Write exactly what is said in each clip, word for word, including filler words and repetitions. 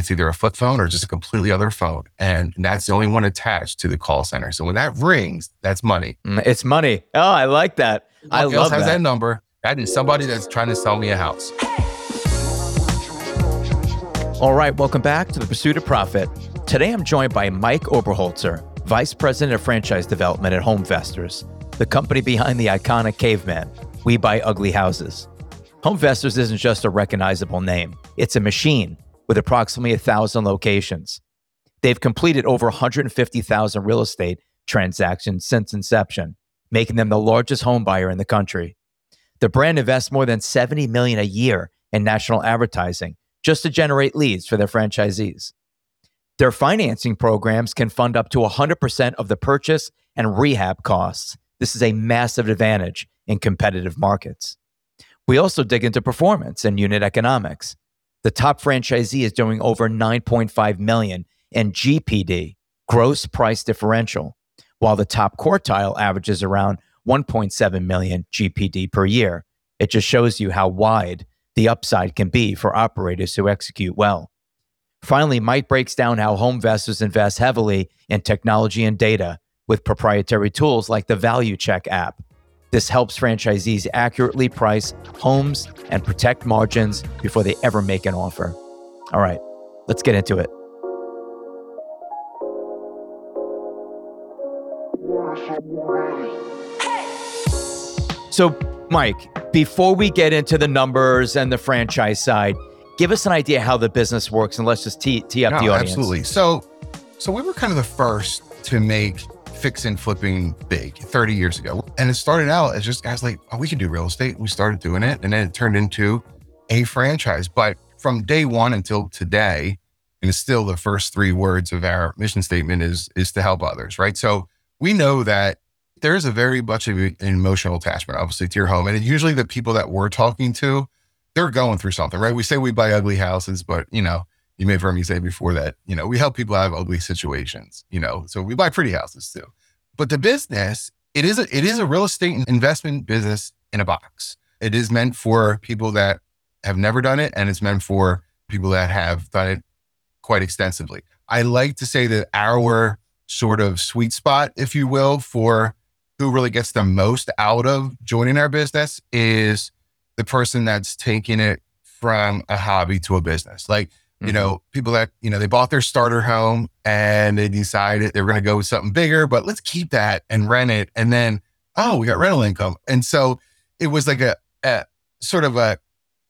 it's either a flip phone or just a completely other phone. And that's the only one attached to the call center. So when that rings, that's money. Mm, It's money. Oh, I like that. I Who else love has that. that number? That is somebody that's trying to sell me a house. All right, welcome back to The Pursuit of Profit. Today I'm joined by Mike Oberholzer, Vice President of Franchise Development at HomeVestors, the company behind the iconic Caveman, We Buy Ugly Houses. HomeVestors isn't just a recognizable name. It's a machine with approximately one thousand locations. They've completed over one hundred fifty thousand real estate transactions since inception, making them the largest home buyer in the country. The brand invests more than seventy million dollars a year in national advertising just to generate leads for their franchisees. Their financing programs can fund up to one hundred percent of the purchase and rehab costs. This is a massive advantage in competitive markets. We also dig into performance and unit economics. The top franchisee is doing over nine point five million dollars in G P D, gross price differential, while the top quartile averages around one point seven million dollars G P D per year. It just shows you how wide the upside can be for operators who execute well. Finally, Mike breaks down how HomeVestors invest heavily in technology and data with proprietary tools like the Value Check app. This helps franchisees accurately price homes and protect margins before they ever make an offer. All right, let's get into it. So, Mike, before we get into the numbers and the franchise side, give us an idea how the business works, and let's just tee, tee up No, the audience. Absolutely. So, so we were kind of the first to make fix and flipping big thirty years ago. And it started out as just guys like, oh, we can do real estate. We started doing it. And then it turned into a franchise. But from day one until today, and it's still the first three words of our mission statement is, is to help others, right? So we know that there's a very much of an emotional attachment, obviously, to your home. And usually the people that we're talking to, they're going through something, right? We say we buy ugly houses, but, you know, you may have heard me say before that, you know, we help people out of ugly situations, you know, so we buy pretty houses too. But the business, it is a, it is a real estate investment business in a box. It is meant for people that have never done it, and it's meant for people that have done it quite extensively. I like to say that our sort of sweet spot, if you will, for who really gets the most out of joining our business is the person that's taking it from a hobby to a business. Like, mm-hmm. you know, people that, you know, they bought their starter home and they decided they were going to go with something bigger, but let's keep that and rent it. And then, oh, we got rental income. And so it was like a, a sort of a,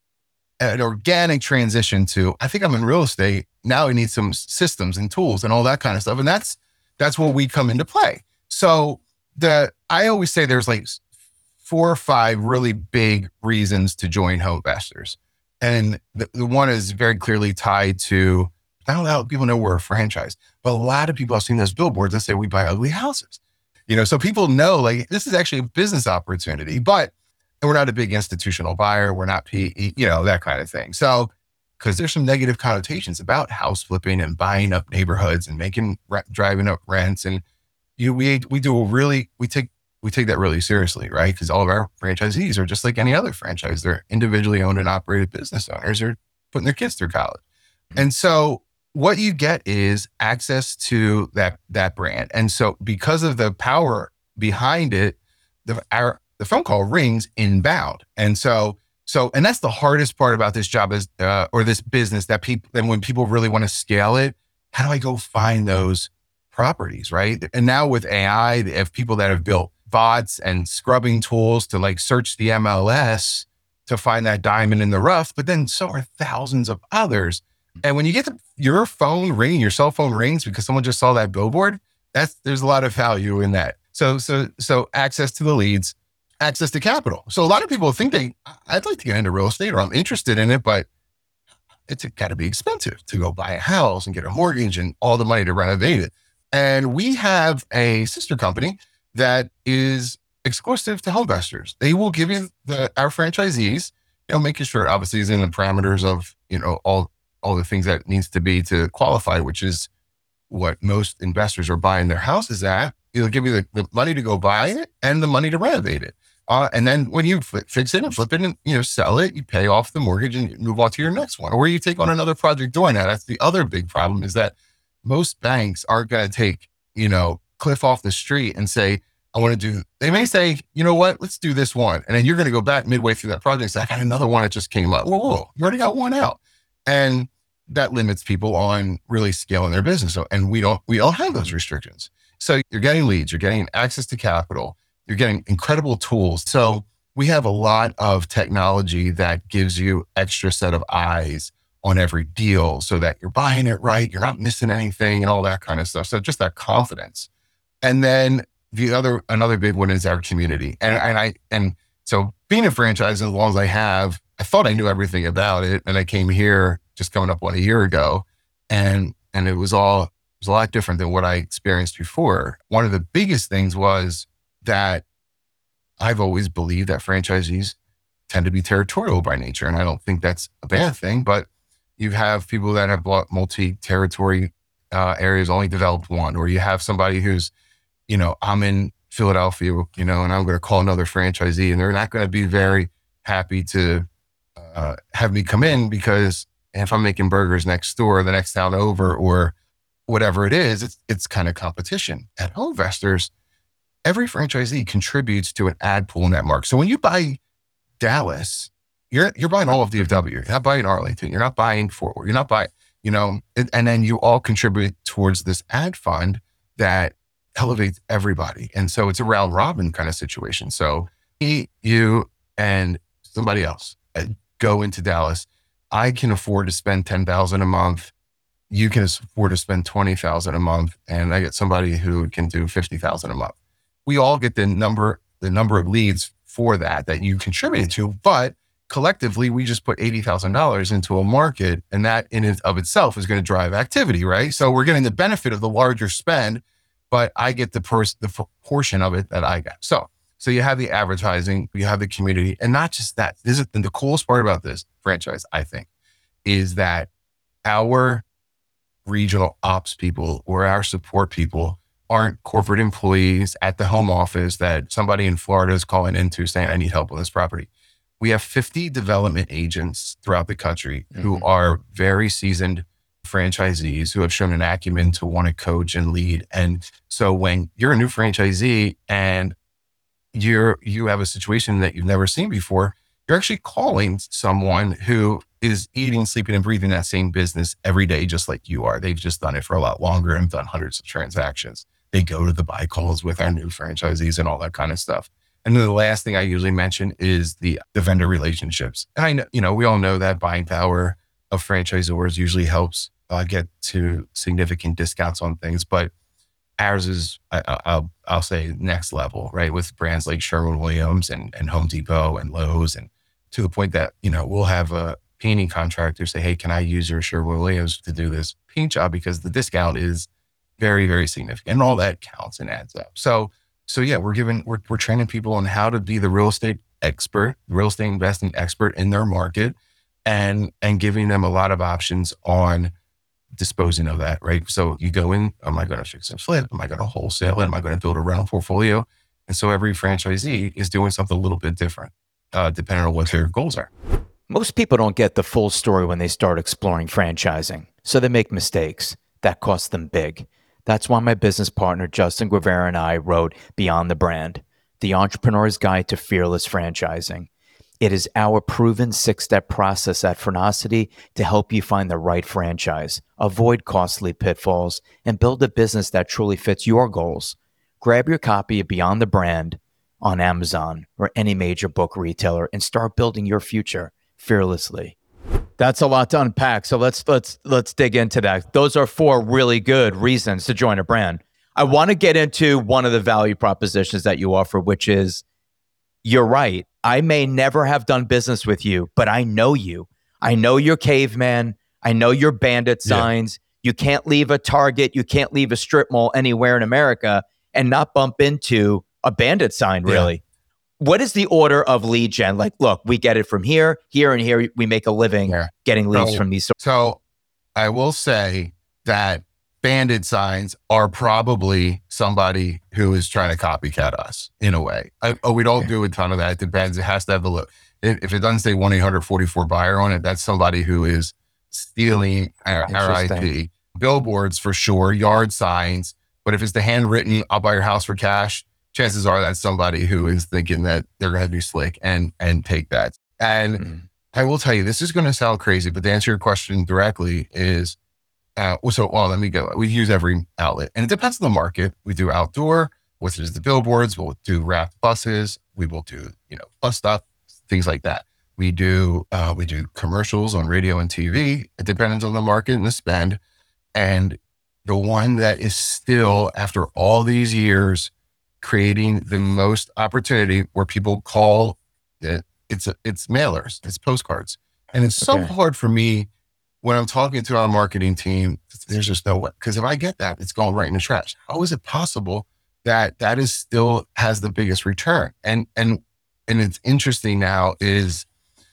an organic transition to, I think I'm in real estate. Now I need some systems and tools and all that kind of stuff. And that's, that's where we come into play. So the, I always say there's like four or five really big reasons to join HomeVestors. And the, the one is very clearly tied to, not a lot of people know we're a franchise, but a lot of people have seen those billboards that say we buy ugly houses. You know, so people know like this is actually a business opportunity, but we're not a big institutional buyer. We're not P E, you know, that kind of thing. So, because there's some negative connotations about house flipping and buying up neighborhoods and making, driving up rents. And you, we, we do a really, we take, we take that really seriously, right? Because all of our franchisees are just like any other franchise. They're individually owned and operated business owners. They're putting their kids through college. And so what you get is access to that, that brand. And so because of the power behind it, the, our, the phone call rings inbound. And so, so, and that's the hardest part about this job is, uh, or this business that people, then when people really want to scale it, how do I go find those properties, right? And now with A I, they have people that have built bots and scrubbing tools to like search the M L S to find that diamond in the rough, but then so are thousands of others. And when you get the, your phone ringing, your cell phone rings because someone just saw that billboard, that's, there's a lot of value in that. So, so, so access to the leads, access to capital. So a lot of people think they, I'd like to get into real estate or I'm interested in it, but it's got to be expensive to go buy a house and get a mortgage and all the money to renovate it. And we have a sister company that is exclusive to HomeVestors. They will give you the, our franchisees, you know, making sure it obviously is in the parameters of, you know, all, all the things that needs to be to qualify, which is what most investors are buying their houses at. It'll give you the, the money to go buy it and the money to renovate it. Uh, and then when you f- fix it and flip it and, you know, sell it, you pay off the mortgage and you move on to your next one, or you take on another project doing that. That's the other big problem, is that most banks aren't going to take, you know, Cliff off the street and say, I want to do, they may say, you know what, let's do this one. And then you're going to go back midway through that project and say, I got another one that just came up. Whoa, whoa, you already got one out. And that limits people on really scaling their business. So, and we don't, we don't have those restrictions. So you're getting leads, you're getting access to capital, you're getting incredible tools. So we have a lot of technology that gives you extra set of eyes on every deal so that you're buying it right, you're not missing anything and all that kind of stuff. So just that confidence. And then the other, another big one is our community. And, and I, and so being a franchise as long as I have, I thought I knew everything about it. And I came here just coming up on a year ago, and, and it was all, it was a lot different than what I experienced before. One of the biggest things was that I've always believed that franchisees tend to be territorial by nature. And I don't think that's a bad thing, but you have people that have bought multi-territory uh, areas, only developed one, or you have somebody who's, you know, I'm in Philadelphia, you know, and I'm going to call another franchisee and they're not going to be very happy to uh, have me come in, because if I'm making burgers next door, the next town over, or whatever it is, it's, it's kind of competition. At HomeVestors, every franchisee contributes to an ad pool network. So when you buy Dallas, you're you're buying all of D F W. You're not buying Arlington. You're not buying Fort Worth. You're not buying, you know, and, and then you all contribute towards this ad fund that elevates everybody. And so it's a round robin kind of situation. So me, you, and somebody else go into Dallas. I can afford to spend ten thousand dollars a month. You can afford to spend twenty thousand dollars a month. And I get somebody who can do fifty thousand dollars a month. We all get the number, the number of leads for that, that you contributed to, but collectively we just put eighty thousand dollars into a market, and that in and of itself is going to drive activity, right? So we're getting the benefit of the larger spend, but I get the pers- the portion of it that I got. So, so you have the advertising, you have the community, and not just that. This is the coolest part about this franchise, I think, is that our regional ops people or our support people aren't corporate employees at the home office that somebody in Florida is calling into saying, I need help with this property. We have fifty development agents throughout the country mm-hmm. who are very seasoned franchisees who have shown an acumen to want to coach and lead. And so when you're a new franchisee and you're, you have a situation that you've never seen before, you're actually calling someone who is eating, sleeping, and breathing that same business every day, just like you are. They've just done it for a lot longer and done hundreds of transactions. They go to the buy calls with our new franchisees and all that kind of stuff. And then the last thing I usually mention is the, the vendor relationships. And I know, you know, we all know that buying power of franchisors usually helps uh, get to significant discounts on things, but ours is, I, I'll, I'll say next level, right? With brands like Sherwin-Williams and, and Home Depot and Lowe's, and to the point that, you know, we'll have a painting contractor say, hey, can I use your Sherwin-Williams to do this paint job? Because the discount is very, very significant, and all that counts and adds up. So, so yeah, we're giving, we're, we're training people on how to be the real estate expert, real estate investing expert in their market, and, and giving them a lot of options on disposing of that, right? So you go in, am I going to fix and flip? Am I going to wholesale it? Am I going to build a rental portfolio? And so every franchisee is doing something a little bit different, uh, depending on what their goals are. Most people don't get the full story when they start exploring franchising, so they make mistakes. That costs them big. That's why my business partner, Justin Guevara, and I wrote Beyond the Brand, The Entrepreneur's Guide to Fearless Franchising. It is our proven six-step process at Phrenosity to help you find the right franchise, avoid costly pitfalls, and build a business that truly fits your goals. Grab your copy of Beyond the Brand on Amazon or any major book retailer and start building your future fearlessly. That's a lot to unpack. So let's let's let's dig into that. Those are four really good reasons to join a brand. I want to get into one of the value propositions that you offer, which is, you're right. I may never have done business with you, but I know you. I know your caveman. I know your bandit signs. Yeah. You can't leave a Target. You can't leave a strip mall anywhere in America and not bump into a bandit sign, really. Yeah. What is the order of lead gen? Like, look, we get it from here, here, and here. We make a living yeah. getting leads so, from these. So I will say that banded signs are probably somebody who is trying to copycat us in a way. I, oh, we don't do a ton of that. It depends. It has to have the look. If it doesn't say one eight hundred forty-four buyer on it, that's somebody who is stealing our, our I P. Billboards for sure, yard signs. But if it's the handwritten, I'll buy your house for cash, chances are that's somebody who is thinking that they're going to be slick and and take that. And mm-hmm. I will tell you, this is going to sound crazy, but to answer your question directly is, uh, so, well, let me go. We use every outlet and it depends on the market. We do outdoor, which is the billboards. We'll do wrapped buses. We will do, you know, bus stuff, things like that. We do, uh, we do commercials on radio and T V. It depends on the market and the spend. And the one that is still, after all these years, creating the most opportunity where people call it, it's, it's mailers, it's postcards. And it's so okay. hard for me when I'm talking to our marketing team, there's just no way. Because if I get that, it's going right in the trash. How is it possible that that is still has the biggest return? And, and, and it's interesting now is,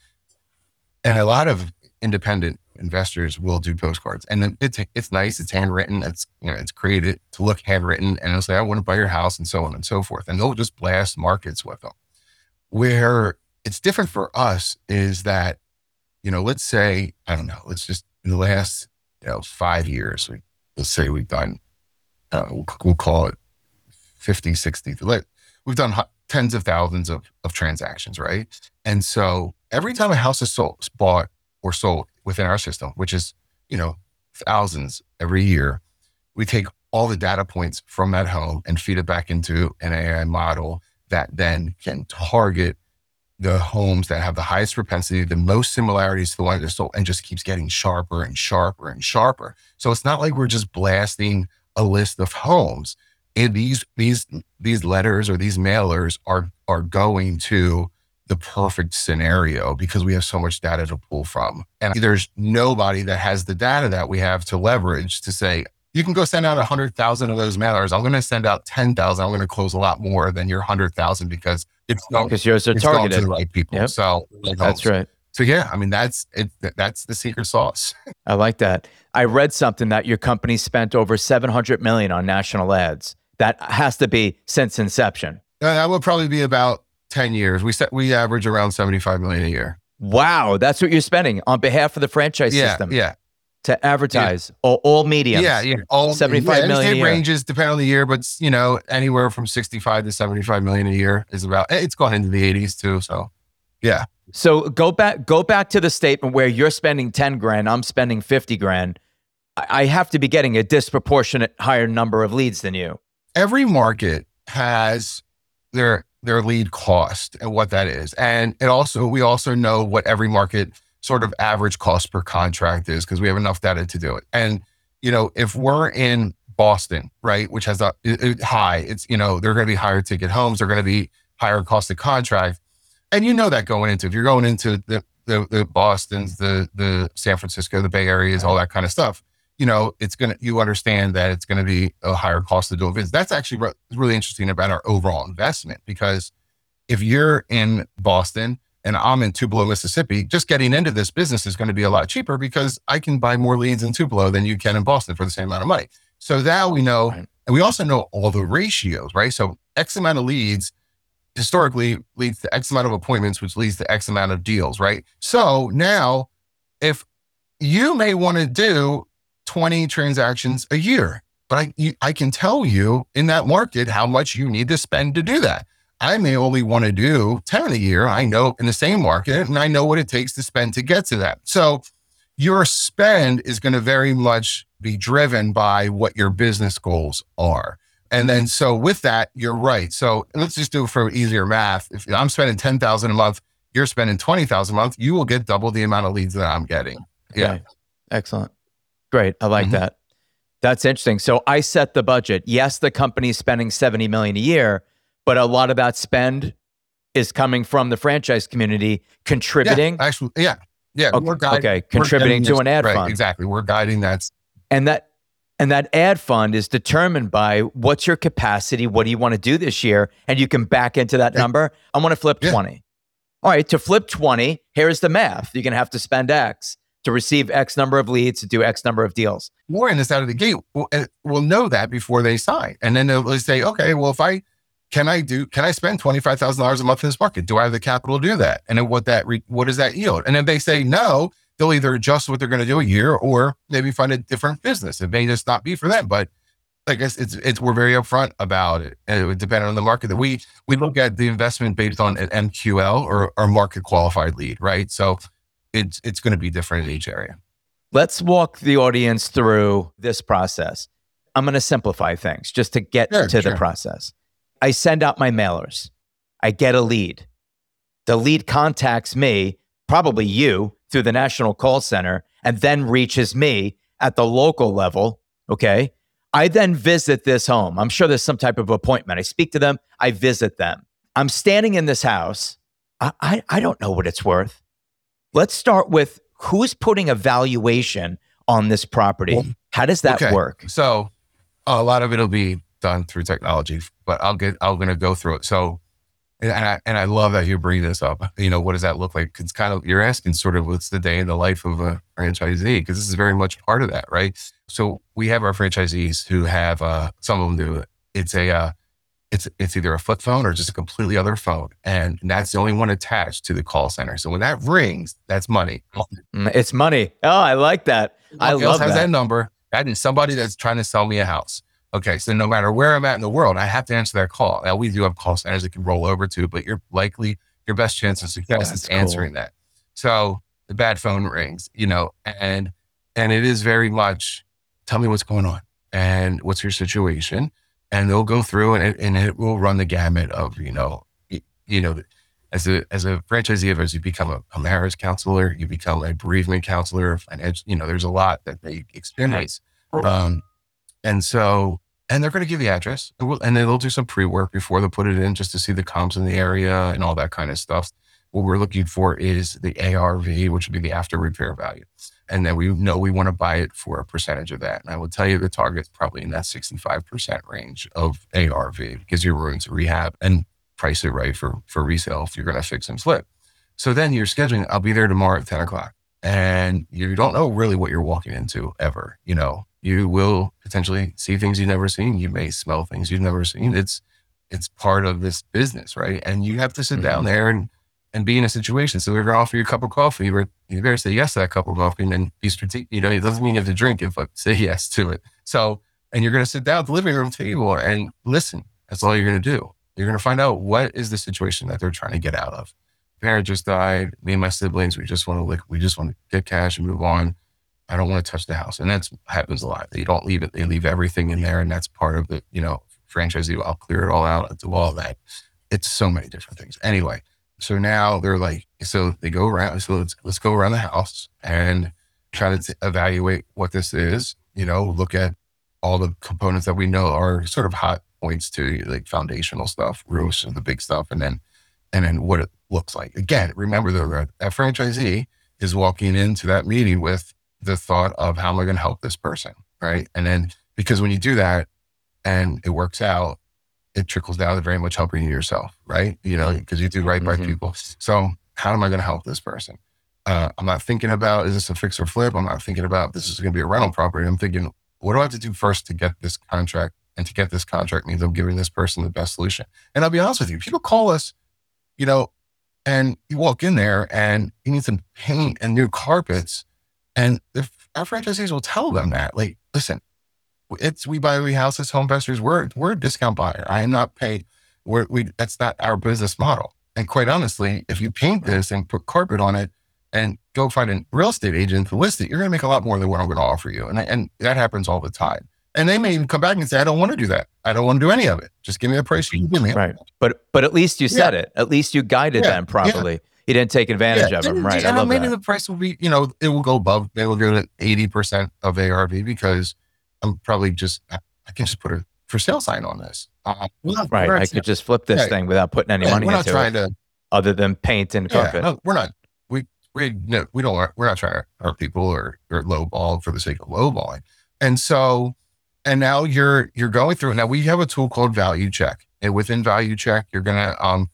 and a lot of independent investors will do postcards, and it's it's nice. It's handwritten. It's you know it's created to look handwritten, and it'll say I want to buy your house, and so on and so forth. And they'll just blast markets with them. Where it's different for us is that you know let's say I don't know. Let's just in the last you know five years, we, let's say we've done uh, we'll, we'll call it fifty, sixty. We've done tens of thousands of of transactions, right? And so every time a house is sold, bought or sold within our system, which is, you know, thousands every year, we take all the data points from that home and feed it back into an A I model that then can target the homes that have the highest propensity, the most similarities to the one that are sold, and just keeps getting sharper and sharper and sharper. So it's not like we're just blasting a list of homes. And these these these letters or these mailers are are going to the perfect scenario because we have so much data to pull from. And there's nobody that has the data that we have to leverage to say, you can go send out one hundred thousand of those mailers. I'm going to send out ten thousand. I'm going to close a lot more than your one hundred thousand because it's going, because yours are it's targeted going to the right people. Yep. So that's right. So yeah, I mean, that's it. That's the secret sauce. I like that. I read something that your company spent over seven hundred million dollars on national ads. That has to be since inception. Uh, that would probably be about ten years. We set, we average around seventy-five million a year. Wow. That's what you're spending on behalf of the franchise yeah, system. Yeah. To advertise yeah. all, all mediums. Yeah. Yeah. All seventy-five yeah, million a year. It ranges depending on the year, but you know, anywhere from sixty-five to seventy-five million a year is about, it's gone into the eighties too. So yeah. So go back, go back to the statement where you're spending ten grand, I'm spending fifty grand. I, I have to be getting a disproportionate higher number of leads than you. Every market has their their lead cost and what that is. And it also, we also know what every market sort of average cost per contract is because we have enough data to do it. And, you know, if we're in Boston, right, which has a it, it, high, it's, you know, they're going to be higher ticket homes, they're going to be higher cost of contract. And you know that going into, if you're going into the, the, the Bostons, the, the San Francisco, the Bay Areas, all that kind of stuff, you know, it's going to, you understand that it's going to be a higher cost to do business. That's actually re- really interesting about our overall investment, because if you're in Boston and I'm in Tupelo, Mississippi, just getting into this business is going to be a lot cheaper because I can buy more leads in Tupelo than you can in Boston for the same amount of money. So now we know, and we also know all the ratios, right? So X amount of leads historically leads to X amount of appointments, which leads to X amount of deals, right? So now if you may want to do twenty transactions a year, but I you, I can tell you in that market how much you need to spend to do that. I may only want to do ten a year. I know in the same market, and I know what it takes to spend to get to that. So your spend is going to very much be driven by what your business goals are. And then, so with that, you're right. So let's just do it for easier math. If I'm spending ten thousand a month, you're spending twenty thousand a month, you will get double the amount of leads that I'm getting. Yeah. Okay. Excellent. Great. I like mm-hmm. that. That's interesting. So I set the budget. Yes, the company's spending seventy million dollars a year, but a lot of that spend is coming from the franchise community contributing. Yeah, actually, yeah. Yeah. Okay, we're guiding, okay. contributing to this, an ad right, fund. Exactly. We're guiding that. And that and that ad fund is determined by what's your capacity, what do you want to do this year? And you can back into that yeah. number. I want to flip yeah. twenty. All right, to flip twenty, here's the math. You're going to have to spend X. to receive X number of leads, to do X number of deals. Warren is out of the gate. Will will know that before they sign. And then they'll say, okay, well, if I, can I do, can I spend twenty-five thousand dollars a month in this market? Do I have the capital to do that? And then what that, re, what does that yield? And if they say no, they'll either adjust what they're going to do a year or maybe find a different business. It may just not be for them, but I guess it's, it's, we're very upfront about it. And it would depend on the market that we, we look at the investment based on an M Q L or, or market qualified lead, right? So it's, it's going to be different in each area. Let's walk the audience through this process. I'm going to simplify things just to get sure, to sure. the process. I send out my mailers. I get a lead. The lead contacts me, probably you, through the national call center, and then reaches me at the local level. Okay. I then visit this home. I'm sure there's some type of appointment. I speak to them. I visit them. I'm standing in this house. I, I, I don't know what it's worth. Let's start with who's putting a valuation on this property. Well, How does that okay. work? So a lot of it'll be done through technology, but I'll get, I'm going to go through it. So, and I, and I love that you bring this up. You know, what does that look like? It's kind of, you're asking sort of what's the day in the life of a franchisee, because this is very much part of that, right? So we have our franchisees who have, uh, some of them do it. It's a, uh, it's, it's either a flip phone or just a completely other phone. And that's the only one attached to the call center. So when that rings, that's money. It's money. Oh, I like that. I Else love has that. that number. That is somebody that's trying to sell me a house. Okay. So no matter where I'm at in the world, I have to answer that call. Now we do have call centers that can roll over to, but you're likely, your best chance of success is answering that. So the bad phone rings, you know, and, and it is very much, tell me what's going on and what's your situation. And they'll go through and it, and it will run the gamut of, you know, you, you know, as a, as a franchisee, as you become a, a marriage counselor, you become a bereavement counselor, and you know, there's a lot that they experience. Um, and so, and they're going to give the address, and, we'll, and then they'll do some pre-work before they put it in just to see the comps in the area and all that kind of stuff. What we're looking for is the A R V, which would be the after repair value. And then we know we want to buy it for a percentage of that. And I will tell you the target's probably in that sixty-five percent range of A R V, because you're willing to rehab and price it right for, for resale if you're going to fix and flip. So then you're scheduling, I'll be there tomorrow at ten o'clock. And you don't know really what you're walking into ever. You know, you will potentially see things you've never seen. You may smell things you've never seen. It's, it's part of this business, right? And you have to sit mm-hmm. down there and, and be in a situation. So we're going to offer you a cup of coffee. You better say yes to that cup of coffee and then be strategic. You know, it doesn't mean you have to drink it, but say yes to it. So, and you're going to sit down at the living room table and listen. That's all you're going to do. You're going to find out what is the situation that they're trying to get out of. Parent just died. Me and my siblings, we just want to lick, we just want to get cash and move on. I don't want to touch the house. And that happens a lot. They don't leave it. They leave everything in there. And that's part of the, you know, franchisee. I'll clear it all out. I'll do all that. It's so many different things. Anyway. So now they're like, so they go around, so let's, let's go around the house and try to t- evaluate what this is, you know, look at all the components that we know are sort of hot points to, like foundational stuff, roofs and the big stuff. And then, and then what it looks like. Again, remember that a franchisee is walking into that meeting with the thought of how am I going to help this person? Right. And then, because when you do that and it works out, it trickles down to very much helping you yourself, right? You know, because you do right by mm-hmm. people. So how am I going to help this person? Uh, I'm not thinking about, is this a fix or flip? I'm not thinking about, this is going to be a rental property. I'm thinking, what do I have to do first to get this contract? And to get this contract means I'm giving this person the best solution. And I'll be honest with you, people call us, you know, and you walk in there and you need some paint and new carpets. And the, our franchisees will tell them that, like, listen, it's we buy we houses, home investors. We're we're a discount buyer. I am not paid. We're, we that's not our business model. And quite honestly, if you paint this and put carpet on it and go find a real estate agent to list it, you're going to make a lot more than what I'm going to offer you. And and that happens all the time. And they may even come back and say, I don't want to do that. I don't want to do any of it. Just give me the price you give me. Right. But but at least you said yeah. it. At least you guided yeah. them properly. Yeah. You didn't take advantage yeah. of them. Right. And I love maybe that. the price will be, you know, it will go above. They will do it at eighty percent of A R V because I'm probably just, I can just put a for sale sign on this. Uh, not, right. I could just flip this yeah. thing without putting any yeah, money we're not into trying it. To, other than paint and carpet. Yeah, no, we're not. We we no, we don't. We're not trying to hurt people or or lowball for the sake of lowballing. And so, and now you're you're going through. Now we have a tool called Value Check, and within Value Check, you're gonna um,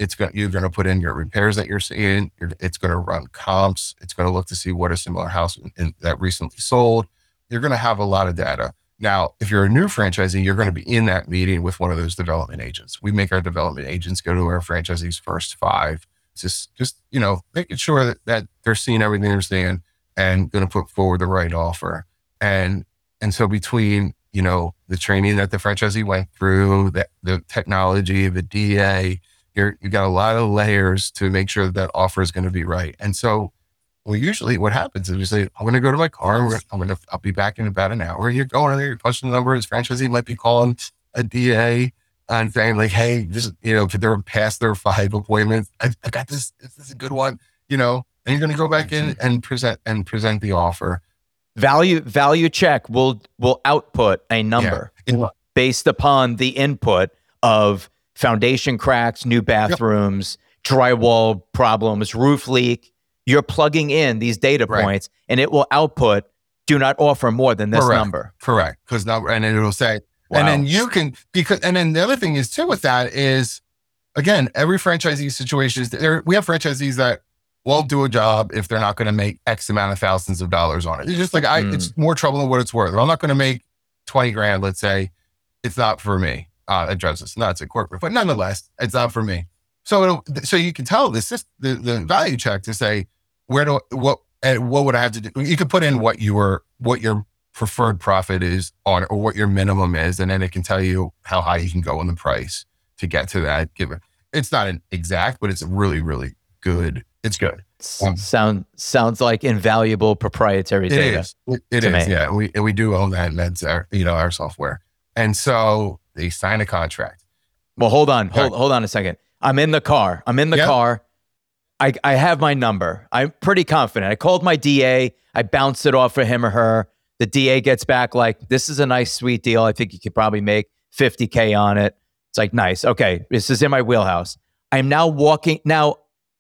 It's going you're going to put in your repairs that you're seeing. You're, it's going to run comps. It's going to look to see what a similar house in, in, that recently sold. You're going to have a lot of data. Now, if you're a new franchisee, you're going to be in that meeting with one of those development agents. We make our development agents go to our franchisees' first five. Just, just you know, making sure that, that they're seeing everything they're seeing and going to put forward the right offer. And and so between, you know, the training that the franchisee went through, the, the technology, the D A, you're, you got a lot of layers to make sure that, that offer is going to be right. And so, well, usually what happens is we say, I'm going to go to my car. I'm going to, I'll be back in about an hour. You're going there, you're punching the number. His franchisee might be calling a D A and saying like, hey, this, you know, they're past their five appointments. I, I got this. This is a good one, you know, and you're going to go back in and present and present the offer. Value, value check will, will output a number yeah. based upon the input of foundation cracks, new bathrooms, yep. drywall problems, roof leak. You're plugging in these data right. points and it will output, do not offer more than this Correct. number. Correct. Because now, and then it'll say, wow. and then you can, because, and then the other thing is too with that is, again, every franchisee situation is there. We have franchisees that won't do a job if they're not going to make X amount of thousands of dollars on it. It's just like, I, mm. it's more trouble than what it's worth. I'm not going to make twenty grand, let's say. It's not for me. Uh, it drives us nuts at corporate, but nonetheless, it's not for me. So, it'll, so you can tell this, this the, the value check to say, where do, what, and what would I have to do? You could put in what your, what your preferred profit is on, or what your minimum is. And then it can tell you how high you can go on the price to get to that. Give it, it's not an exact, but it's really, really good. It's good. Um, Sound, sounds like invaluable proprietary data. It is. It, it is. Me. Yeah. We, we do own that. And that's our, you know, our software. And so they sign a contract. Well, hold on, hold, hold on a second. I'm in the car. I'm in the yep. car. I, I have my number. I'm pretty confident. I called my D A. I bounced it off for him or her. The D A gets back like, this is a nice, sweet deal. I think you could probably make fifty K on it. It's like, nice. Okay, this is in my wheelhouse. I'm now walking. Now,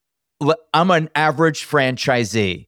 I'm an average franchisee.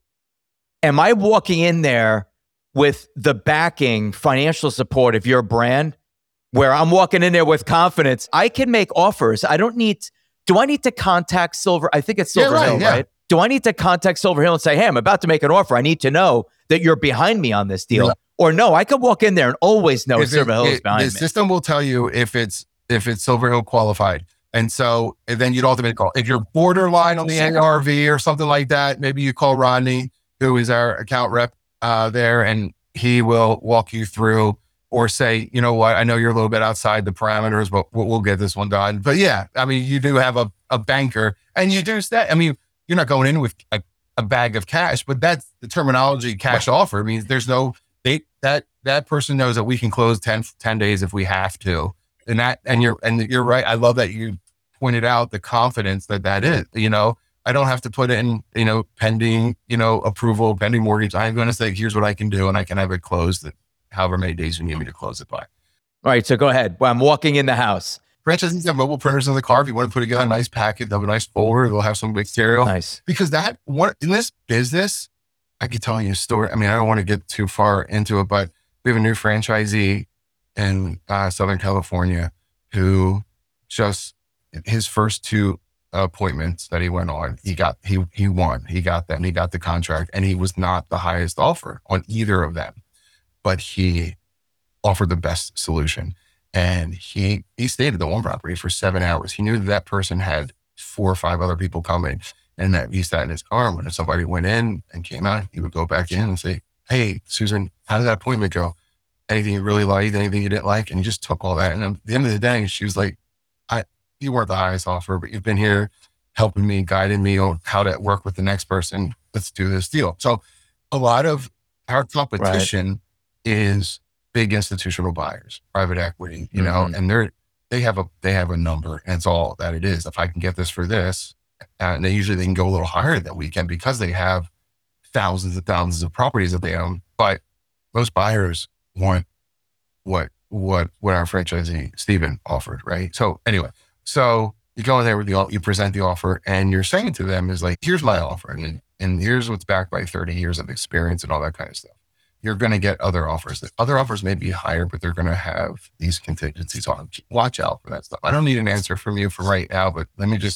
Am I walking in there with the backing, financial support of your brand, where I'm walking in there with confidence? I can make offers. I don't need... Do I need to contact Silver? I think it's Silver yeah, right, Hill, yeah. right? Do I need to contact Silver Hill and say, hey, I'm about to make an offer. I need to know that you're behind me on this deal. Yeah. Or no, I could walk in there and always know if Silver it, Hill is behind the me. The system will tell you if it's if it's Silver Hill qualified. And so and then you'd ultimately call. If you're borderline on the A R V or something like that, maybe you call Rodney, who is our account rep uh, there, and he will walk you through. Or say, you know what, I know you're a little bit outside the parameters, but we'll, we'll get this one done. But yeah, I mean, you do have a, a banker and you do that. I mean, you're not going in with a, a bag of cash, but that's the terminology cash right. offer. I mean, there's no, they, that, that person knows that we can close ten, ten days if we have to. And that, and you're, and you're right. I love that you pointed out the confidence that that is, you know, I don't have to put in, you know, pending, you know, approval, pending mortgage. I'm going to say, here's what I can do. And I can have it closed however many days you need me to close it by. All right, so go ahead. Well, I'm walking in the house. Franchisees have mobile printers in the car. If you want to put together a nice packet, they'll have a nice folder. They'll have some material. Nice. Because that, what in this business, I could tell you a story. I mean, I don't want to get too far into it, but we have a new franchisee in uh, Southern California who just, his first two appointments that he went on, he got, he he won. He got them. He got the contract, and he was not the highest offer on either of them. But he offered the best solution. And he he stayed at the one property for seven hours. He knew that that person had four or five other people coming, and that he sat in his car. When somebody went in and came out, he would go back in and say, hey, Susan, how did that appointment go? Anything you really liked, anything you didn't like? And he just took all that. And at the end of the day, she was like, I, you weren't the highest offer, but you've been here helping me, guiding me on how to work with the next person. Let's do this deal. So a lot of our competition right. is big institutional buyers, private equity, you know, mm-hmm. and they're, they have a, they have a number, and it's all that it is. If I can get this for this, and they usually they can go a little higher that weekend because they have thousands and thousands of properties that they own. But most buyers want what, what, what our franchisee Stephen offered. Right. So anyway, so you go in there with the, you present the offer, and you're saying to them is like, here's my offer. And, and here's what's backed by thirty years of experience and all that kind of stuff. You're going to get other offers. The other offers may be higher, but they're going to have these contingencies on. Watch out for that stuff. I don't need an answer from you for right now, but let me just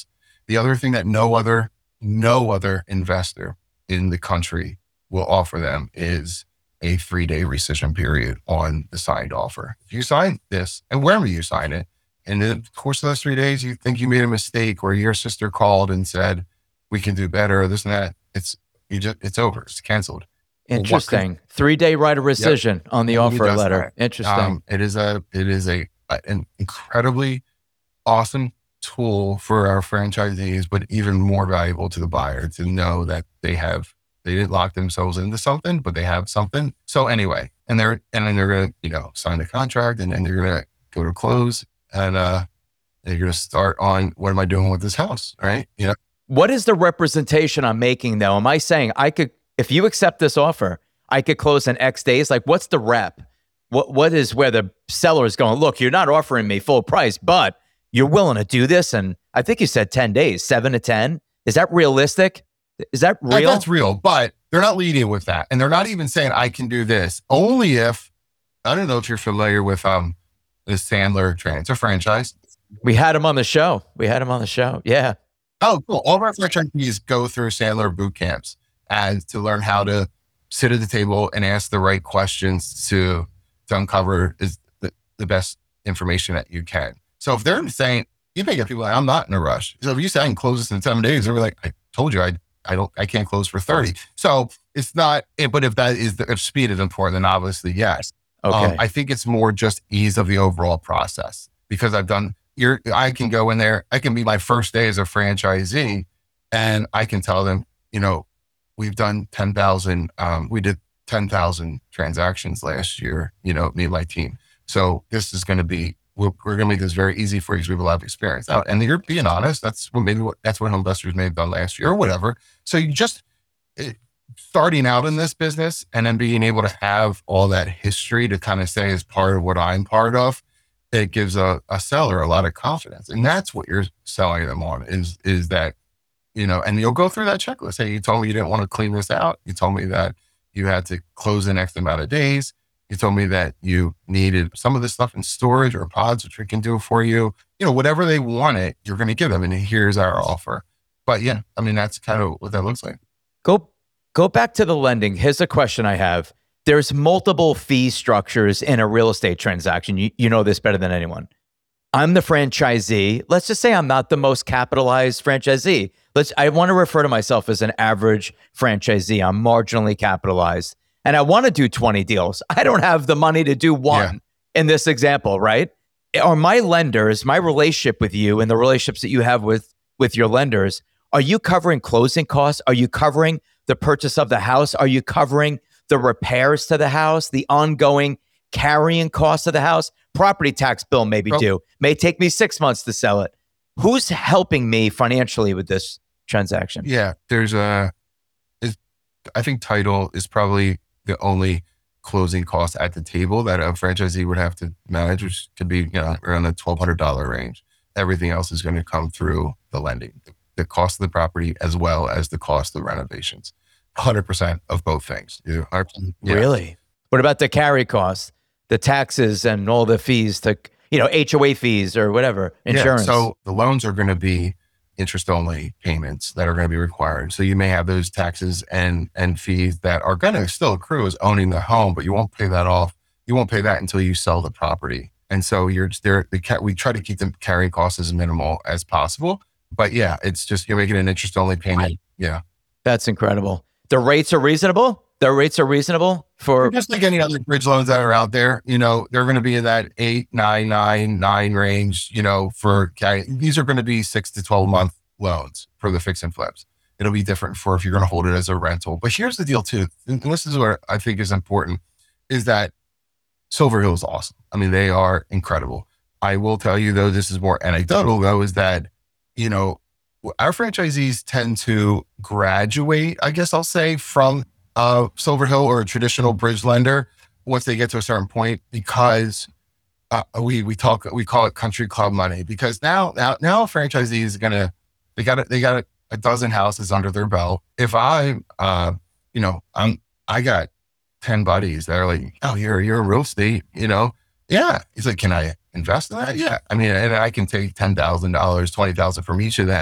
The other thing that no other, no other investor in the country will offer them is a three day rescission period on the signed offer. If you sign this, and wherever you sign it, and in the course of those three days, you think you made a mistake, or your sister called and said, we can do better, or this and that, it's, you just, it's over. It's canceled. Interesting. Could, Three day right of rescission yep. on the offer letter. That. Interesting. Um, it is a, it is a, an incredibly awesome tool for our franchisees, but even more valuable to the buyer to know that they have, they didn't lock themselves into something, but they have something. So anyway, and they're, and then they're going to, you know, sign the contract, and then they're going to go to close, and uh, they're going to start on, what am I doing with this house? Right. You know, what is the representation I'm making though? Am I saying I could, if you accept this offer, I could close in X days? Like, what's the rep? What, what is where the seller is going, look, you're not offering me full price, but you're willing to do this? And I think you said ten days, seven to ten. Is that realistic? Is that real? That's real, but they're not leading with that. And they're not even saying, I can do this. Only if, I don't know if you're familiar with um the Sandler train. It's a franchise. We had him on the show. We had him on the show. Yeah. Oh, cool. All of our franchisees go through Sandler boot camps and to learn how to sit at the table and ask the right questions to, to uncover is the, the best information that you can. So if they're saying, you may get people like, I'm not in a rush. So if you say I can close this in seven days, they're like, I told you I I don't I can't close for thirty. So it's not, but if that is the, if speed is important, then obviously yes. Okay. Um, I think it's more just ease of the overall process, because I've done, you're, I can go in there, I can be my first day as a franchisee, and I can tell them, you know, we've done ten thousand, um, we did ten thousand transactions last year, you know, me and my team. So this is going to be, we're, we're going to make this very easy for you because we have a lot of experience. Uh, and you're being honest. That's what maybe what, that's what home investors may have done last year or whatever. So you just, it, starting out in this business and then being able to have all that history to kind of say as part of what I'm part of, it gives a, a seller a lot of confidence. And that's what you're selling them on is, is that, you know, and you'll go through that checklist. Hey, you told me you didn't want to clean this out. You told me that you had to close in X amount of days. You told me that you needed some of this stuff in storage or pods, which we can do for you. You know, whatever they wanted, you're going to give them. And here's our offer. But yeah, I mean, that's kind of what that looks like. Go, go back to the lending. Here's a question I have. There's multiple fee structures in a real estate transaction. You, you know this better than anyone. I'm the franchisee. Let's just say I'm not the most capitalized franchisee. Let's, I want to refer to myself as an average franchisee. I'm marginally capitalized. And I want to do twenty deals. I don't have the money to do one yeah. in this example, right? Are my lenders, my relationship with you and the relationships that you have with, with your lenders, are you covering closing costs? Are you covering the purchase of the house? Are you covering the repairs to the house, the ongoing carrying costs of the house? Property tax bill may be due. May take me six months to sell it. Who's helping me financially with this transaction? Yeah, there's a, is, I think title is probably the only closing cost at the table that a franchisee would have to manage, which could be, you know, around the twelve hundred dollars range. Everything else is going to come through the lending, the, the cost of the property, as well as the cost of renovations. one hundred percent of both things. You know, yeah. Really? What about the carry costs, the taxes and all the fees to, you know, H O A fees or whatever, insurance? Yeah, so the loans are going to be interest-only payments that are going to be required. So you may have those taxes and and fees that are going to still accrue as owning the home, but you won't pay that off. You won't pay that until you sell the property. And so you're just there. The, we try to keep the carry costs as minimal as possible. But yeah, it's just you're making an interest-only payment. Yeah, that's incredible. The rates are reasonable. The rates are reasonable for just like any other bridge loans that are out there. You know, they're going to be in that eight, nine, nine, nine range. You know, for these are going to be six to twelve month loans for the fix and flips. It'll be different for if you're going to hold it as a rental. But here's the deal too, and this is what I think is important, is that Silver Hill is awesome. I mean, they are incredible. I will tell you though, this is more anecdotal though, is that, you know, our franchisees tend to graduate, I guess I'll say, from uh, Silver Hill or a traditional bridge lender once they get to a certain point, because uh, we we talk we call it country club money. Because now now now a franchisee is gonna they got a, they got a, a dozen houses under their belt. If I uh you know I'm I got ten buddies that are like, oh, you're you're a real estate, you know, yeah. He's like, can I invest in that? Yeah. I mean, and I can take ten thousand dollars, twenty thousand from each of them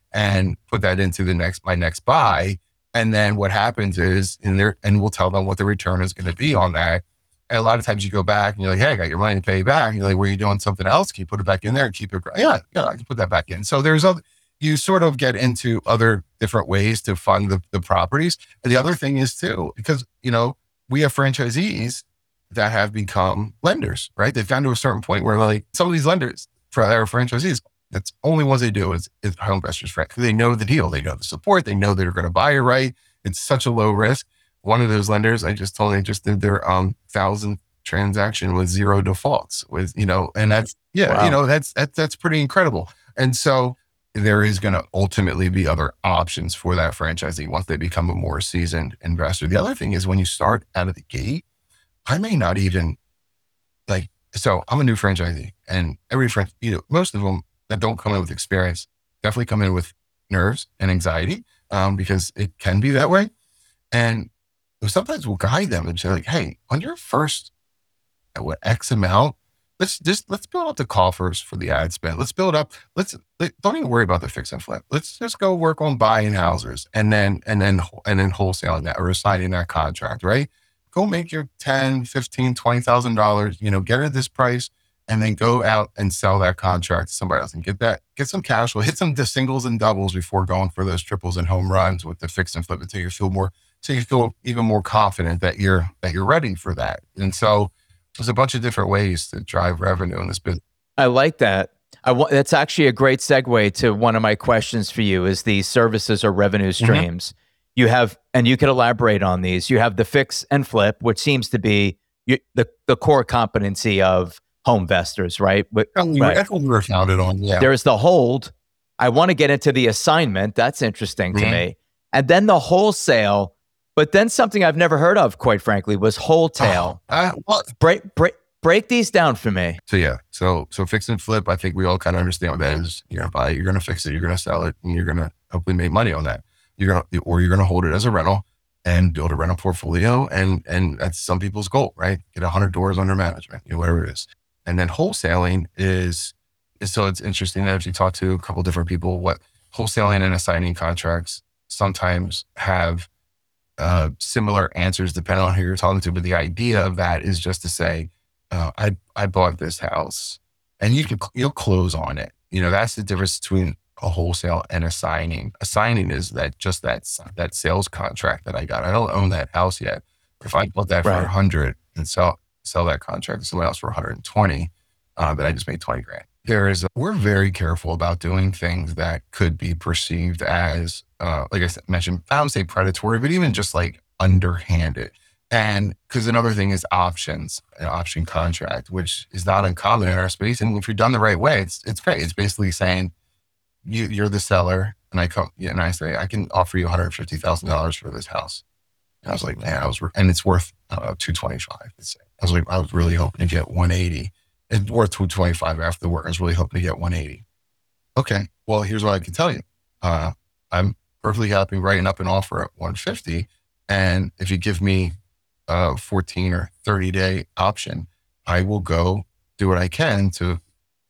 and put that into the next, my next buy. And then what happens is in there, and we'll tell them what the return is going to be on that. And a lot of times you go back and you're like, hey, I got your money to pay you back. And you're like, were you doing something else? Can you put it back in there and keep it? Yeah, yeah, I can put that back in. So there's other, you sort of get into other different ways to fund the, the properties. And the other thing is too, because, you know, we have franchisees that have become lenders, right? They've gotten to a certain point where like some of these lenders for our franchisees, that's only ones they do is, is home investors, right? Because they know the deal, they know the support, they know they're going to buy it right. It's such a low risk. One of those lenders, I just told they just did their um thousand transaction with zero defaults with, you know, and that's, yeah, wow. you know, that's, that's, that's pretty incredible. And so there is going to ultimately be other options for that franchisee once they become a more seasoned investor. The other thing is when you start out of the gate, I may not even like, so I'm a new franchisee and every friend, you know, most of them that don't come in with experience definitely come in with nerves and anxiety um, because it can be that way. And sometimes we'll guide them and say like, hey, on your first, what X amount, let's just, let's build up the coffers for the ad spend. Let's build up, let's, let, don't even worry about the fix and flip. Let's just go work on buying houses and then, and then, and then wholesaling that or signing that contract, right? Go make your ten, fifteen, twenty thousand dollars, you know, get it at this price and then go out and sell that contract to somebody else and get that, get some cash flow, hit some the singles and doubles before going for those triples and home runs with the fix and flip until you feel more, so you feel even more confident that you're, that you're ready for that. And so there's a bunch of different ways to drive revenue in this business. I like that. I want, that's actually a great segue to one of my questions for you is the services or revenue streams. Mm-hmm. You have, and you can elaborate on these. You have the fix and flip, which seems to be you, the, the core competency of home investors, right? But, right. That's what we were founded on, yeah. There's the hold. I want to get into the assignment. That's interesting to mm-hmm. me. And then the wholesale. But then something I've never heard of, quite frankly, was wholesale. Oh, uh, well, break, break, break these down for me. So yeah, so so fix and flip. I think we all kind of understand what that is. You're gonna buy it, you're gonna fix it, you're gonna sell it, and you're gonna hopefully make money on that. You're gonna, or you're gonna hold it as a rental and build a rental portfolio, and and that's some people's goal, right? Get a hundred doors under management, you know, whatever it is. And then wholesaling is, is so it's interesting that if you talk to a couple different people, what wholesaling and assigning contracts sometimes have. Uh, similar answers depending on who you're talking to, but the idea of that is just to say, uh, I I bought this house, and you can you'll close on it. You know, that's the difference between a wholesale and a signing. A signing is that just that that sales contract that I got. I don't own that house yet. If I bought that for a right. hundred and sell sell that contract to somebody else for one hundred and twenty, uh, but I just made twenty grand. There is, a, we're very careful about doing things that could be perceived as, uh, like I said, mentioned, I don't say predatory, but even just like underhanded. And because another thing is options, an option contract, which is not uncommon in our space. And if you're done the right way, it's it's great. It's basically saying you, you're the seller, and I come and I say I can offer you one hundred fifty thousand dollars for this house. And I was like, man, I was, and it's worth uh, two twenty-five. I was like, I was really hoping to get one eighty. It's worth two twenty-five after the work. I was really hoping to get one eighty. Okay, well, here's what I can tell you. Uh, I'm perfectly happy writing up an offer at one fifty. And if you give me a fourteen or thirty day option, I will go do what I can to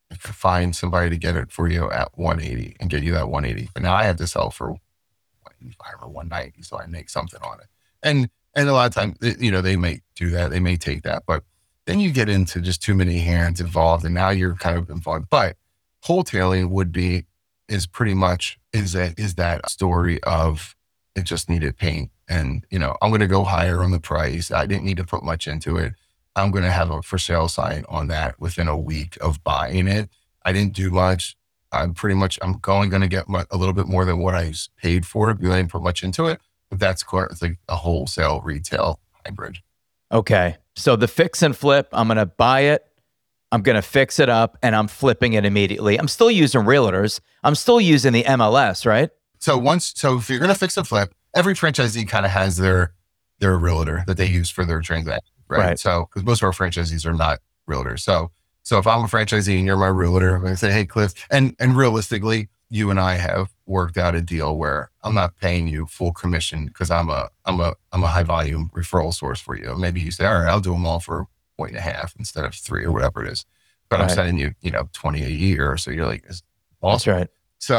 find somebody to get it for you at one eighty and get you that one eighty. But now I have to sell for one eighty-five or one ninety, so I make something on it. And and a lot of times, you know, they may do that. They may take that, but then you get into just too many hands involved, and now you're kind of involved. But wholetailing would be, is pretty much, is that, is that story of it just needed paint. And, you know, I'm going to go higher on the price. I didn't need to put much into it. I'm going to have a for sale sign on that within a week of buying it. I didn't do much. I'm pretty much, I'm going, going to get a little bit more than what I paid for it. I didn't put much into it, but that's quite, it's like a wholesale retail hybrid. Okay. So the fix and flip, I'm going to buy it, I'm going to fix it up, and I'm flipping it immediately. I'm still using realtors. I'm still using the M L S, right? So once, so if you're going to fix and flip, every franchisee kind of has their, their realtor that they use for their transaction, right? right. So, because most of our franchisees are not realtors. So, so if I'm a franchisee and you're my realtor, I'm going to say, hey, Cliff, and, and realistically, you and I have worked out a deal where I'm not paying you full commission because I'm a I'm a I'm a high volume referral source for you. Maybe you say, all right, I'll do them all for a point and a half instead of three or whatever it is. But right. I'm sending you, you know, twenty a year. So you're like, it's awesome. That's right. So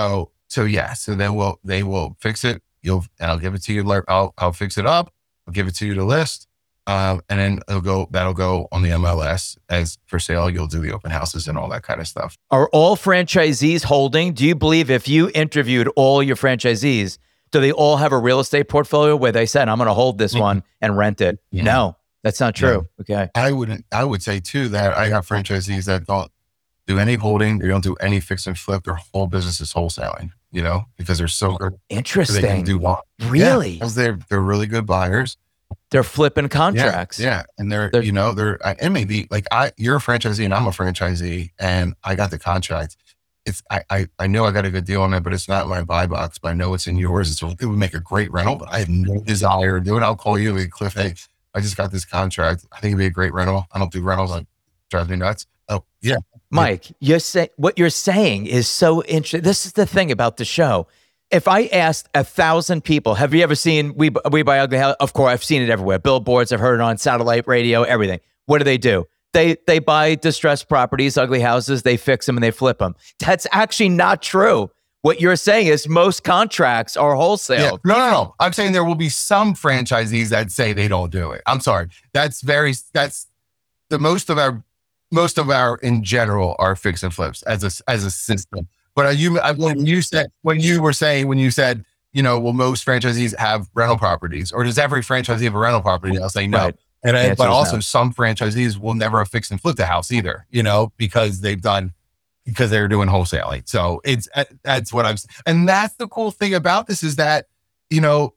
So yeah, so then we'll, they will fix it. You'll, and I'll give it to you. like, I'll, I'll fix it up. I'll give it to you to list. Um, and then it'll go, that'll go on the M L S as for sale. You'll do the open houses and all that kind of stuff. Are all franchisees holding? Do you believe if you interviewed all your franchisees, do they all have a real estate portfolio where they said, I'm going to hold this Mm-hmm. one and rent it? Yeah. No, that's not true. Okay. I wouldn't, I would say too, that I have franchisees that don't do any holding. They don't do any fix and flip. Their whole business is wholesaling, you know, because they're so good. Interesting. They can do one. Really? Because yeah, they're, they're really good buyers. They're flipping contracts. Yeah, yeah. And they're, They're- you know, they're, and maybe like I, you're a franchisee and I'm a franchisee and I got the contract. It's, I, I, I know I got a good deal on it, but it's not my buy box, but I know it's in yours. It's, it would make a great rental, but I have no desire to do it. I'll call you and Cliff, hey, I just got this contract. I think it'd be a great rental. I don't do rentals. It drives me nuts. Oh yeah. Mike, you're say, what you're saying is so interesting. This is the thing about the show. If I asked a thousand people, have you ever seen We, we Buy Ugly Houses? Of course, I've seen it everywhere. Billboards, I've heard it on satellite radio, everything. What do they do? They they buy distressed properties, ugly houses, they fix them and they flip them. That's actually not true. What you're saying is most contracts are wholesale. Yeah. No, no, no. I'm saying there will be some franchisees that say they don't do it. I'm sorry. That's very, that's the most of our, most of our in general are fix and flips as a, as a system. But are you, when you said, when you were saying, when you said, you know, well, most franchisees have rental properties, or does every franchisee have a rental property? I'll say no. Right. And I, but also no. some franchisees will never have fixed and flipped a house either, you know, because they've done, because they're doing wholesaling. So it's, that's what I'm, and that's the cool thing about this is that, you know,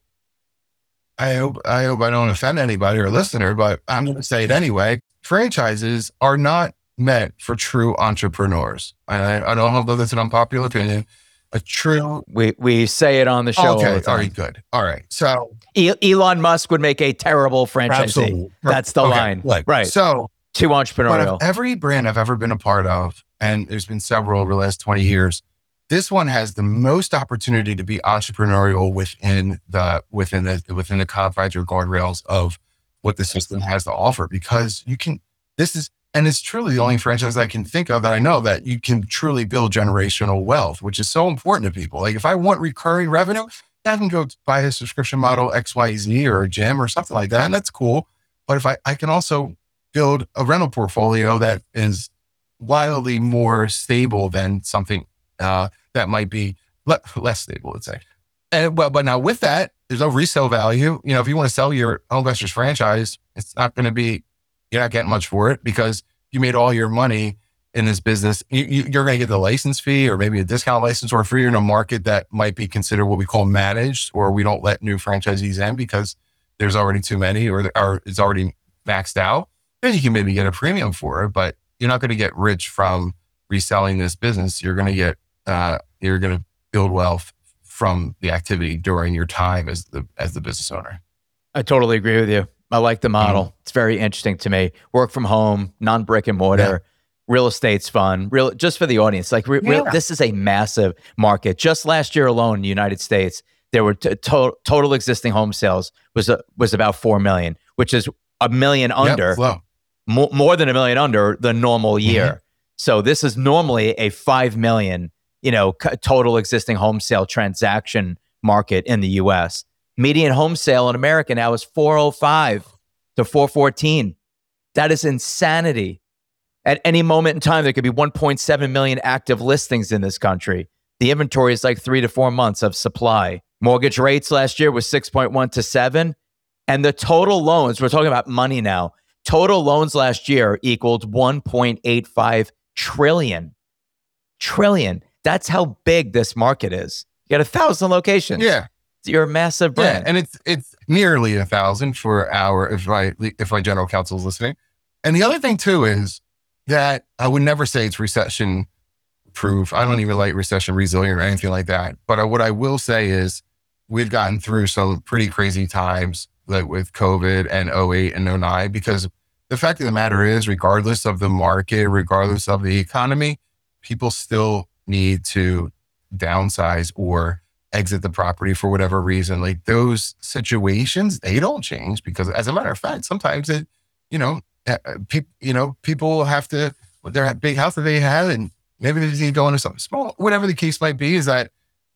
I hope, I hope I don't offend anybody or listener, but I'm going to say it anyway. Franchises are not meant for true entrepreneurs. I, I don't know if that's an unpopular opinion. A true, We we say it on the show. okay, all the time. all right, good, all right. So E- Elon Musk would make a terrible franchisee. absolutely, That's the okay, line, like, right? So, Too but entrepreneurial. of every brand I've ever been a part of, and there's been several over the last twenty years, this one has the most opportunity to be entrepreneurial within the within the within the confines or guardrails of what the system has to offer. Because you can, this is. And it's truly the only franchise I can think of that I know that you can truly build generational wealth, which is so important to people. Like if I want recurring revenue, I can go buy a subscription model X Y Z or a gym or something like that. And that's cool. But if I, I can also build a rental portfolio that is wildly more stable than something uh, that might be le- less stable, let's say. And well, but now with that, there's no resale value. You know, if you want to sell your Home Investors franchise, it's not going to be, you're not getting much for it because you made all your money in this business. You, you, you're going to get the license fee or maybe a discount license, or if you're in a market that might be considered what we call managed, or we don't let new franchisees in because there's already too many or, or it's already maxed out, then you can maybe get a premium for it, but you're not going to get rich from reselling this business. You're going to get, uh, you're going to build wealth from the activity during your time as the, as the business owner. I totally agree with you. I like the model. Mm. It's very interesting to me. Work from home, non brick and mortar, yeah. Real estate's fun. Real, just for the audience. Like re, yeah. real, this is a massive market. Just last year alone in the United States, there were t- to- total existing home sales was a, was about four million, which is a million under, yep, mo- more than a million under the normal year. Mm-hmm. So this is normally a five million, you know, c- total existing home sale transaction market in the U S. Median home sale in America now is four oh five to four fourteen. That is insanity. At any moment in time, there could be one point seven million active listings in this country. The inventory is like three to four months of supply. Mortgage rates last year was six point one to seven. And the total loans, we're talking about money now, total loans last year equaled one point eight five trillion. Trillion. That's how big this market is. You got a thousand locations. Yeah. You're a massive brand. Yeah, and it's it's nearly a thousand for our, if my, if my general counsel is listening. And the other thing too is that I would never say it's recession proof. I don't even like recession resilient or anything like that. But I, what I will say is we've gotten through some pretty crazy times like with COVID and oh eight and oh nine, because the fact of the matter is, regardless of the market, regardless of the economy, people still need to downsize or exit the property for whatever reason. Like those situations, they don't change because, as a matter of fact, sometimes it, you know, uh, people, you know, people have to, their big house that they have, and maybe they need to go into something small, whatever the case might be, is that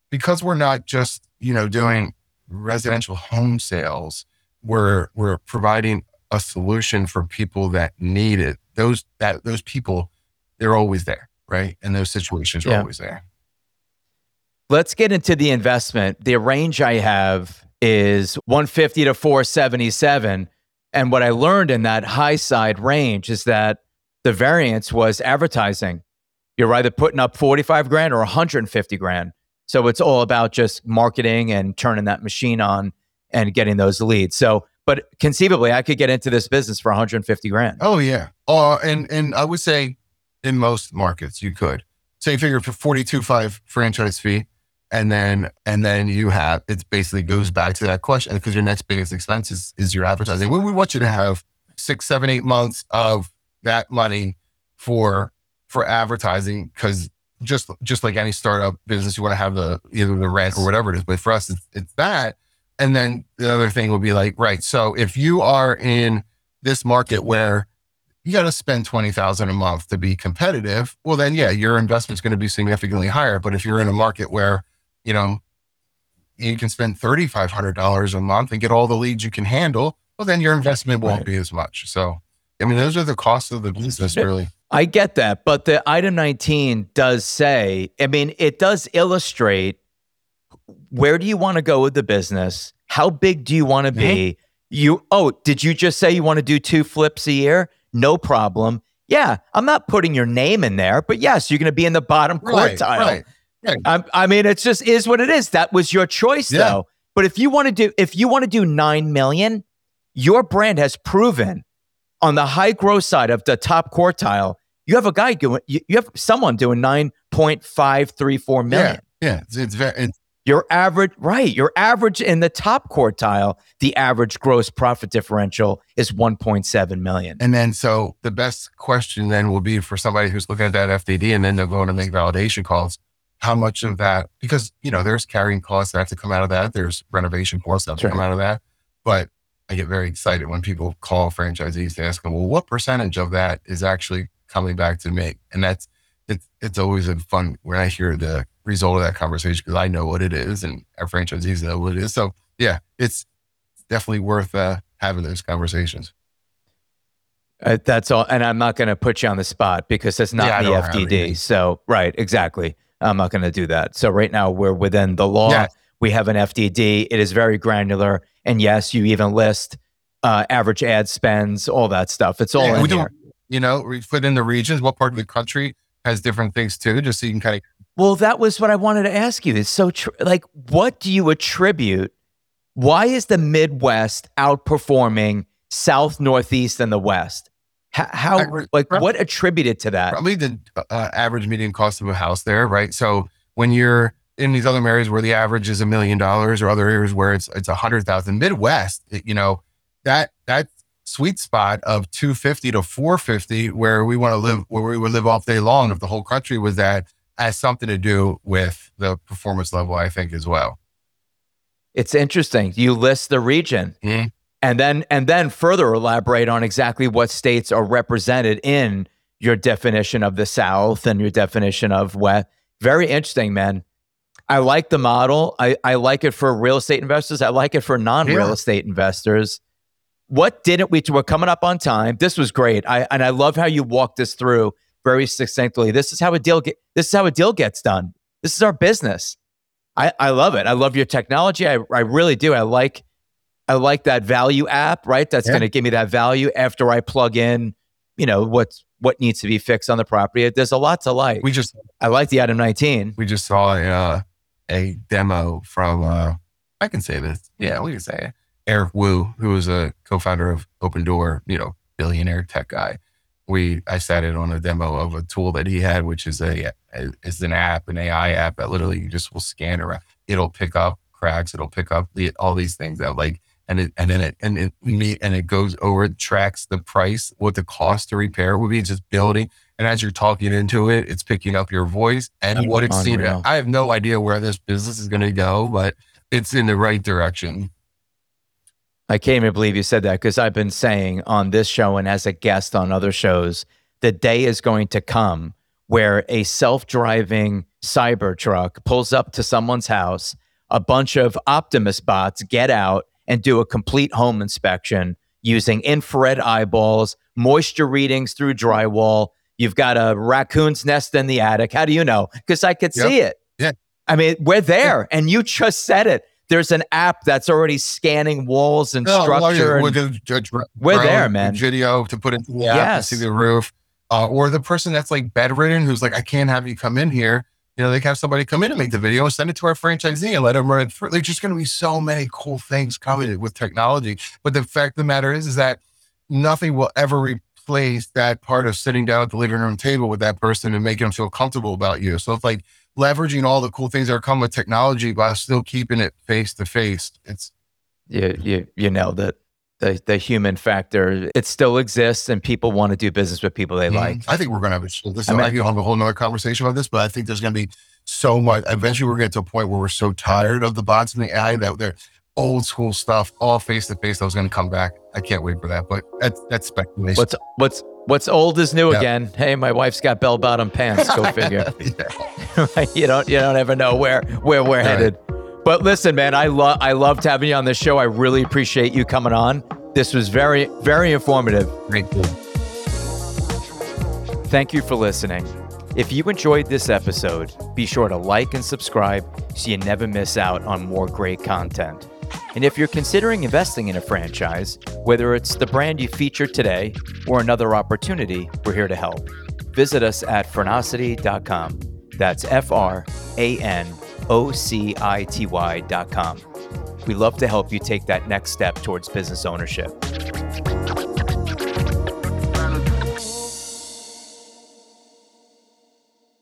because we're not just, you know, doing residential home sales, we're, we're providing a solution for people that need it. Those, that, those people, they're always there, right? And those situations are Yeah. always there. Let's get into the investment. The range I have is one fifty to four seventy-seven. And what I learned in that high side range is that the variance was advertising. You're either putting up forty-five grand or one hundred fifty grand. So it's all about just marketing and turning that machine on and getting those leads. So, but conceivably, I could get into this business for one hundred fifty grand. Oh yeah. Uh, and, and I would say in most markets you could. So you figure for forty-two point five franchise fee, and then, and then you have, it basically goes back to that question, because your next biggest expense is, is your advertising. We, we want you to have six, seven, eight months of that money for, for advertising. Cause just, just like any startup business, you want to have the, either the rent or whatever it is. But for us, it's, it's that. And then the other thing would be like, right. So if you are in this market where you got to spend twenty thousand a month to be competitive, well then, yeah, your investment's going to be significantly higher. But if you're in a market where, you know, you can spend three thousand five hundred dollars a month and get all the leads you can handle, well, then your investment won't Right. be as much. So, I mean, those are the costs of the business, really. I get that. But the item nineteen does say, I mean, it does illustrate where do you want to go with the business? How big do you want to be? You, oh, did you just say you want to do two flips a year? No problem. Yeah, I'm not putting your name in there, but yes, you're going to be in the bottom Right, quartile. right. Yeah. I, I mean, it's just is what it is. That was your choice, Yeah. though. But if you want to do, if you want to do nine million, your brand has proven on the high growth side of the top quartile, you have a guy doing, you, you have someone doing nine point five three four million. Yeah, yeah. It's, it's very, it's, Your average, right? Your average in the top quartile, the average gross profit differential is one point seven million. and then so the best question then will be for somebody who's looking at that F D D and then they're going to make validation calls. How much of that, because, you know, there's carrying costs that have to come out of that. There's renovation costs that have to Sure. come out of that. But I get very excited when people call franchisees to ask them, well, what percentage of that is actually coming back to me? And that's, it's, it's always a fun when I hear the result of that conversation, because I know what it is and our franchisees know what it is. So yeah, it's definitely worth uh, having those conversations. Uh, that's all. And I'm not going to put you on the spot because it's not Yeah, I the don't have F D D. any. So, right, exactly. I'm not going to do that. So right now we're within the law. Yeah. We have an F D D. It is very granular. And yes, you even list uh, average ad spends, all that stuff. It's all Yeah, in we do, here. you know, we put in the regions, what part of the country has different things too, just so you can kind of. Well, that was what I wanted to ask you. It's so tr- like, what do you attribute? Why is the Midwest outperforming South, Northeast, and the West? H- how, I- like, what attributed to that? Probably the uh, average median cost of a house there, right? So when you're in these other areas where the average is a million dollars, or other areas where it's it's a hundred thousand, Midwest, it, you know, that that sweet spot of two fifty to four fifty, where we want to live, where we would live all day long, if the whole country was that, has something to do with the performance level, I think, as well. It's interesting. You list the region, Mhm. and then and then further elaborate on exactly what states are represented in your definition of the South and your definition of West. Very interesting, man. I like the model. I, I like it for real estate investors. I like it for non-real Yeah. estate investors. What didn't we? We're coming up on time. This was great. I and I love how you walked us through very succinctly. This is how a deal get. This is how a deal gets done. This is our business. I, I love it. I love your technology. I, I really do. I like I like that value app, right? That's Yeah. going to give me that value after I plug in, you know, what's what needs to be fixed on the property. There's a lot to like. We just I like the item nineteen. we just saw a uh, a demo from uh, I can say this, yeah, we can say it. Eric Wu, who was a co-founder of Open Door, you know, billionaire tech guy. We I sat in on a demo of a tool that he had, which is a is an app, an A I app that literally you just will scan around. It'll pick up cracks. It'll pick up the, all these things that like, and it and then it and it me and it goes over, it tracks the price, what the cost to repair would be, just building. And as you're talking into it, it's picking up your voice and what it's seen. Unreal. I have no idea where this business is going to go, but it's in the right direction. I can't even believe you said that because I've been saying on this show and as a guest on other shows, the day is going to come where a self-driving Cybertruck pulls up to someone's house, a bunch of Optimus bots get out and do a complete home inspection using infrared eyeballs, moisture readings through drywall. You've got a raccoon's nest in the attic. How do you know? Because I could Yep. see it. Yeah. I mean, we're there, and you just said it. There's an app that's already scanning walls and No, well, structure. yeah, and we'll do a dr- we're drone there, man. Video to put into the app and Yes. see the roof. Uh, or the person that's like bedridden, who's like, I can't have you come in here. You know, they can have somebody come in and make the video and send it to our franchisee and let them run it through. There's just going to be so many cool things coming with technology. But the fact of the matter is, is that nothing will ever replace that part of sitting down at the living room table with that person and making them feel comfortable about you. So it's like leveraging all the cool things that are coming with technology while still keeping it face to face. It's you, you, you nailed it. The, the human factor, it still exists, and people want to do business with people they like. I think we're going to have a, so this I is, mean- I can have a whole nother conversation about this, but I think there's going to be so much. Eventually we're going to get to a point where we're so tired of the bots and the A I that they're old school stuff, all face to face, that was going to come back. I can't wait for that, but that's, that's speculation. What's what's what's old is new Yeah. again. Hey, my wife's got bell bottom pants. Go figure. Yeah. you don't you don't ever know where where we're Right. headed. But listen, man, I love I loved having you on this show. I really appreciate you coming on. This was very very informative. Great. Thank you for listening. If you enjoyed this episode, be sure to like and subscribe so you never miss out on more great content. And if you're considering investing in a franchise, whether it's the brand you featured today or another opportunity, we're here to help. Visit us at Franocity dot com. That's F R A N O C I T Y dot com. We love to help you take that next step towards business ownership.